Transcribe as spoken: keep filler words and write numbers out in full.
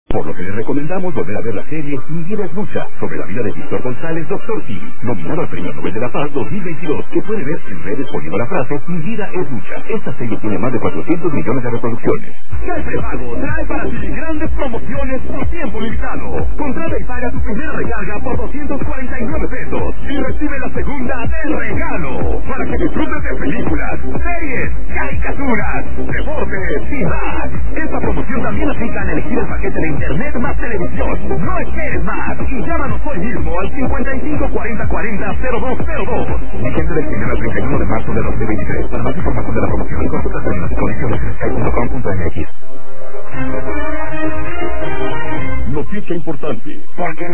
Por lo que le recomendamos volver a ver la serie Mi vida es lucha, sobre la vida de Víctor González, doctor Simi, nominado al Premio Nobel de la Paz dos mil veintidós, que puede ver en redes poniendo la frase Mi vida es lucha. Esta serie tiene más de cuatrocientos millones de reproducciones. El prepago trae para ti grandes promociones por tiempo limitado. Contrata y paga tu primera recarga por doscientos cuarenta y nueve pesos y recibe la segunda de regalo, para que disfrutes de películas, series, caricaturas, deportes y más. Esta promoción también aplica al elegir el paquete de internet más televisión. No esperes más y llámanos hoy mismo al cincuenta y cinco cuarenta cuarenta cero dos cero dos. Vigente del primero al treinta y uno de marzo de dos mil veintitrés. Para más información de la promoción, consulta términos y condiciones en sky punto com punto m x. Noticia importante. ¿Por qué